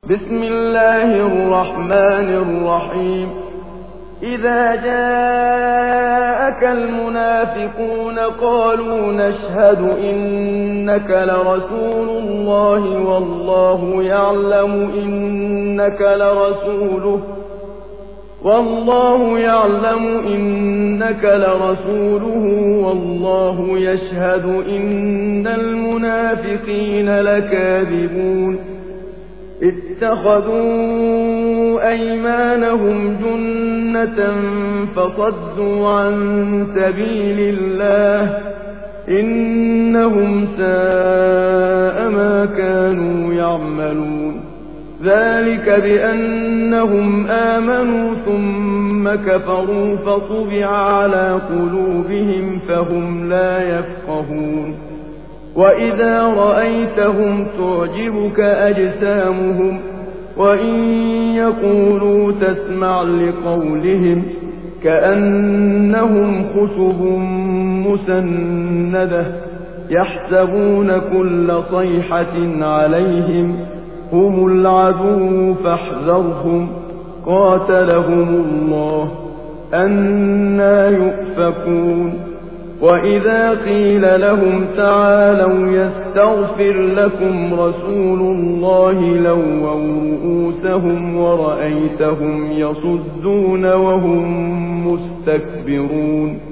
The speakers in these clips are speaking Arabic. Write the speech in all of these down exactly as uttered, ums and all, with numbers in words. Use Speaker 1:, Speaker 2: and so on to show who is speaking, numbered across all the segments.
Speaker 1: بسم الله الرحمن الرحيم إذا جاءك المنافقون قالوا نشهد إنك لرسول الله والله يعلم إنك لرسوله والله يعلم إنك لرسوله والله يشهد إن المنافقين لكاذبون اتخذوا أيمانهم جنة فصدوا عن سبيل الله إنهم ساء ما كانوا يعملون ذلك بأنهم آمنوا ثم كفروا فطبع على قلوبهم فهم لا يفقهون وإذا رأيتهم تعجبك أجسامهم وإن يقولوا تسمع لقولهم كأنهم خشب مسندة يحسبون كل صيحة عليهم هم العدو فاحذرهم قاتلهم الله أنى يؤفكون وإذا قيل لهم تعالوا يستغفر لكم رسول الله لووا رؤوسهم ورأيتهم يصدون وهم مستكبرون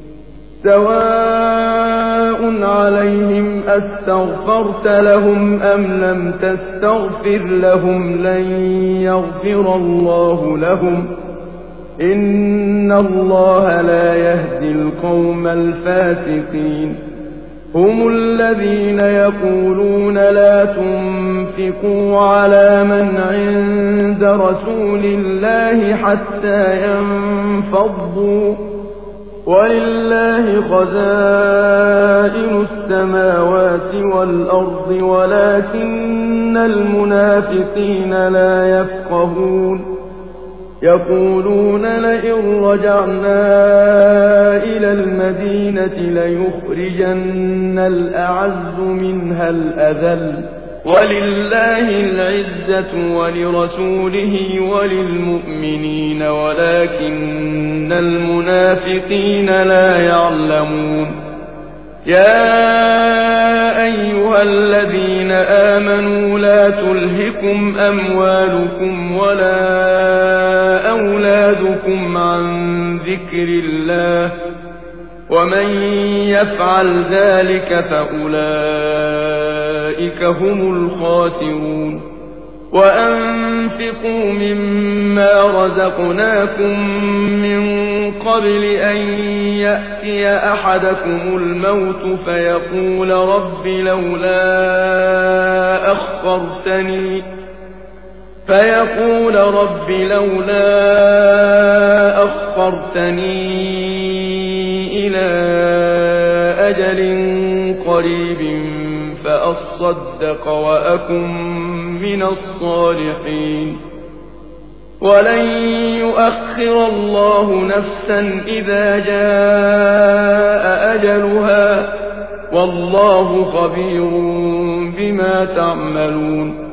Speaker 1: سواء عليهم أستغفرت لهم أم لم تستغفر لهم لن يغفر الله لهم إن الله لا يهدي القوم الفاسقين هم الذين يقولون لا تنفقوا على من عند رسول الله حتى ينفضوا ولله خزائن السماوات والأرض ولكن المنافقين لا يفقهون يقولون لئن رجعنا إلى المدينة ليخرجن الأعز منها الأذل ولله العزة ولرسوله وللمؤمنين ولكن المنافقين لا يعلمون يا أيها الذين آمنوا لا تلهكم أموالكم ولا أولادكم عن ذكر الله ومن يفعل ذلك فأولئك هم الخاسرون وأنفقوا مما رزقناكم من قبل أن يأتي أحدكم الموت فيقول رب لولا أخرتني فيقول رب لولا أخرتني إلى أجل قريب فأصدق وأكن من الصالحين ولن يؤخر الله نفسا إذا جاء أجلها والله خبير بما تعملون